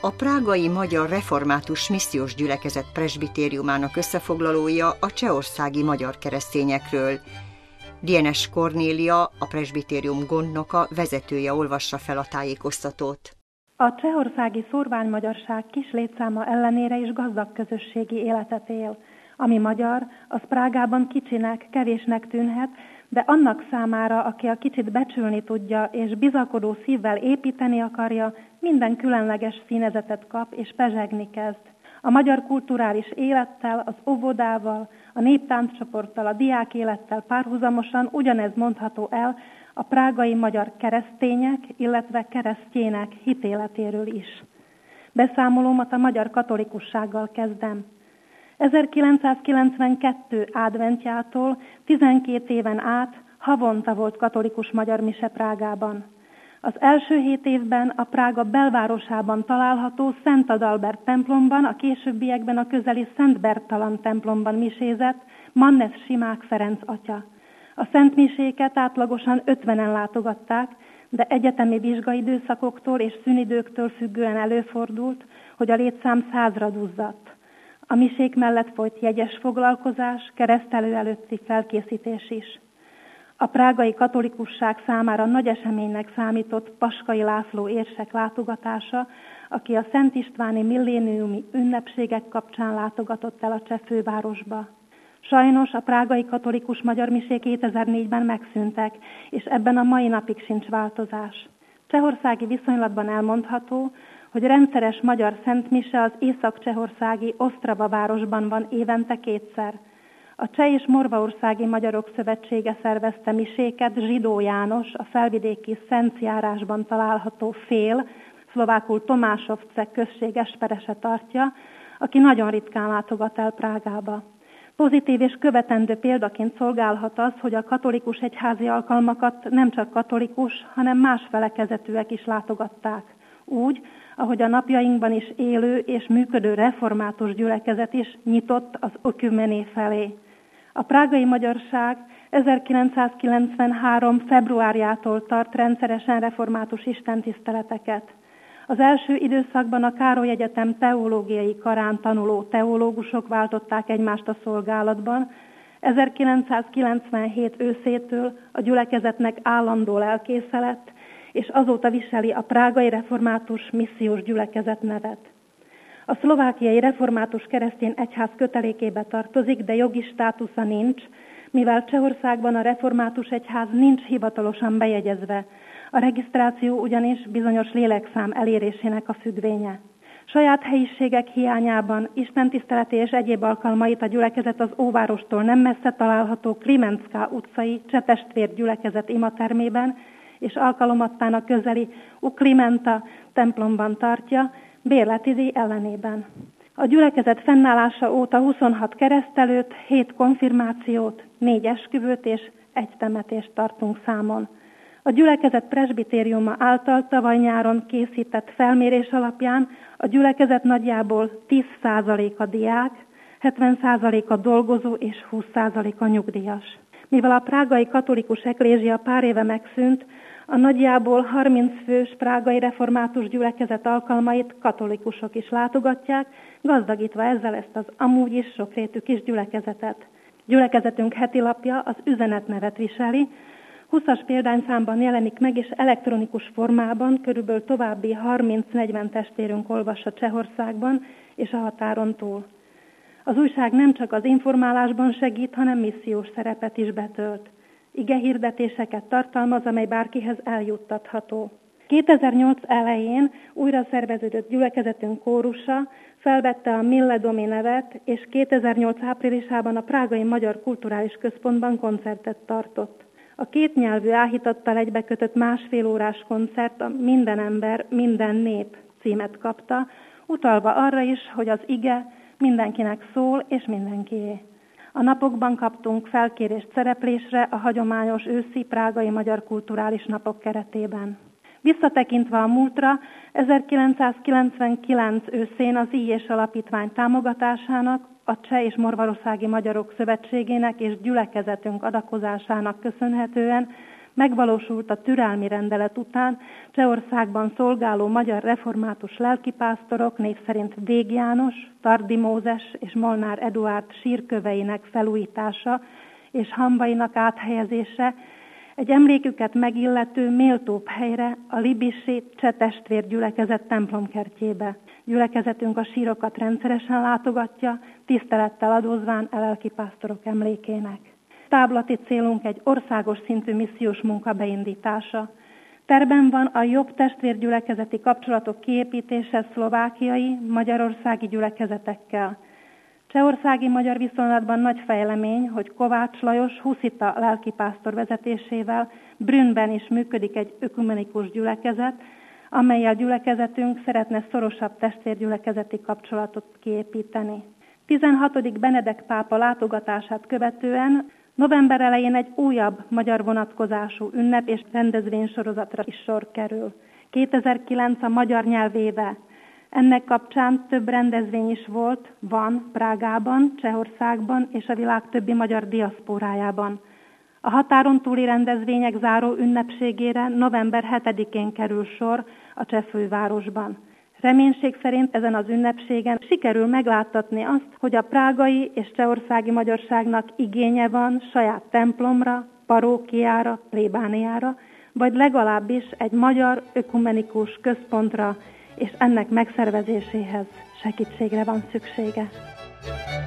A prágai Magyar Református Missziós Gyülekezet presbitériumának összefoglalója a csehországi magyar keresztényekről. Dienes Kornélia, a presbitérium gondnoka, vezetője olvassa fel a tájékoztatót. A csehországi szórványmagyarság kis létszáma ellenére is gazdag közösségi életet él. Ami magyar, az Prágában kicsinek, kevésnek tűnhet, de annak számára, aki a kicsit becsülni tudja és bizakodó szívvel építeni akarja, minden különleges színezetet kap és pezsegni kezd. A magyar kulturális élettel, az óvodával, a néptánccsoporttal, a diák élettel párhuzamosan ugyanez mondható el a prágai magyar keresztények, illetve keresztjének hitéletéről is. Beszámolómat a magyar katolikussággal kezdem. 1992 adventjától 12 éven át havonta volt katolikus magyar mise Prágában. Az első 7 évben a Prága belvárosában található Szent Adalbert templomban, a későbbiekben a közeli Szent Bertalan templomban misézett Mannes Simák Ferenc atya. A szentmiséket átlagosan 50-en látogatták, de egyetemi vizsgaidőszakoktól és szünidőktől függően előfordult, hogy a létszám 100-ra duzzadt. A misék mellett folyt jegyes foglalkozás, keresztelő előtti felkészítés is. A prágai katolikusság számára nagy eseménynek számított Paskai László érsek látogatása, aki a Szent Istváni milléniumi ünnepségek kapcsán látogatott el a cseh fővárosba. Sajnos a prágai katolikus magyar misék 2004-ben megszűntek, és ebben a mai napig sincs változás. Csehországi viszonylatban elmondható, hogy rendszeres magyar szentmise az észak-csehországi Ostrava városban van évente 2-szer. A Cseh és Morvaországi Magyarok Szövetsége szervezte miséket Zsidó János, a felvidéki Szencijárásban található Fél, szlovákul Tomásovce község esperese tartja, aki nagyon ritkán látogat el Prágába. Pozitív és követendő példaként szolgálhat az, hogy a katolikus egyházi alkalmakat nem csak katolikus, hanem más felekezetűek is látogatták. Úgy, ahogy a napjainkban is élő és működő református gyülekezet is nyitott az ökumené felé. A prágai magyarság 1993. februárjától tart rendszeresen református istentiszteleteket. Az első időszakban a Károly Egyetem teológiai karán tanuló teológusok váltották egymást a szolgálatban. 1997 őszétől a gyülekezetnek állandó lelkésze lett, és azóta viseli a Prágai Református Missziós Gyülekezet nevet. A szlovákiai református keresztény egyház kötelékébe tartozik, de jogi státusza nincs, mivel Csehországban a református egyház nincs hivatalosan bejegyezve. A regisztráció ugyanis bizonyos lélekszám elérésének a függvénye. Saját helyiségek hiányában istentiszteleti és egyéb alkalmait a gyülekezet az óvárostól nem messze található Klimenszká utcai Cseh-testvér gyülekezet imatermében és alkalomattán a közeli Uklimenta templomban tartja, bérleti díj ellenében. A gyülekezet fennállása óta 26 keresztelőt, 7 konfirmációt, 4 esküvőt és 1 temetést tartunk számon. A gyülekezet presbitériuma által tavaly nyáron készített felmérés alapján a gyülekezet nagyjából 10% a diák, 70% a dolgozó és 20% a nyugdíjas. Mivel a prágai katolikus eklézsia pár éve megszűnt, a nagyjából 30 fős prágai református gyülekezet alkalmait katolikusok is látogatják, gazdagítva ezzel ezt az amúgy is sokrétű kis gyülekezetet. Gyülekezetünk heti lapja az üzenetnevet viseli, 20-as példányszámban jelenik meg, és elektronikus formában körülbelül további 30-40 testvérünk olvassa Csehországban és a határon túl. Az újság nem csak az informálásban segít, hanem missziós szerepet is betölt. Igehirdetéseket tartalmaz, amely bárkihez eljuttatható. 2008 elején újra szerveződött gyülekezetünk kórusa felvette a Mille Domi nevet, és 2008 áprilisában a Prágai Magyar Kulturális Központban koncertet tartott. A kétnyelvű áhítattal egybekötött másfél órás koncert a Minden ember, minden nép címet kapta, utalva arra is, hogy az ige mindenkinek szól és mindenkié. A napokban kaptunk felkérést szereplésre a hagyományos őszi prágai magyar kulturális napok keretében. Visszatekintve a múltra, 1999 őszén az I.és Alapítvány támogatásának, a Cseh és Morvaországi Magyarok Szövetségének és gyülekezetünk adakozásának köszönhetően megvalósult a türelmi rendelet után Csehországban szolgáló magyar református lelkipásztorok, név szerint Vég János, Tardi Mózes és Molnár Eduárd sírköveinek felújítása és hamvainak áthelyezése egy emléküket megillető méltóbb helyre, a libisi Cseh testvérgyülekezet templomkertjébe. Gyülekezetünk a sírokat rendszeresen látogatja, tisztelettel adózván a lelkipásztorok emlékének. Táblati célunk egy országos szintű missziós munka beindítása. Terben van a jobb testvérgyülekezeti kapcsolatok kiépítése szlovákiai, magyarországi gyülekezetekkel. Csehországi magyar viszonylatban nagy fejlemény, hogy Kovács Lajos huszita lelkipásztor vezetésével Brünnben is működik egy ökumenikus gyülekezet, amellyel gyülekezetünk szeretne szorosabb testvérgyülekezeti kapcsolatot kiépíteni. 16. Benedek pápa látogatását követően november elején egy újabb magyar vonatkozású ünnep és rendezvénysorozatra is sor kerül. 2009 a magyar nyelv éve. Ennek kapcsán több rendezvény is van Prágában, Csehországban és a világ többi magyar diaszpórájában. A határon túli rendezvények záró ünnepségére november 7-én kerül sor a cseh fővárosban. Reménység szerint ezen az ünnepségen sikerül megláttatni azt, hogy a prágai és csehországi magyarságnak igénye van saját templomra, parókiára, plébániára, vagy legalábbis egy magyar ökumenikus központra, és ennek megszervezéséhez segítségre van szüksége.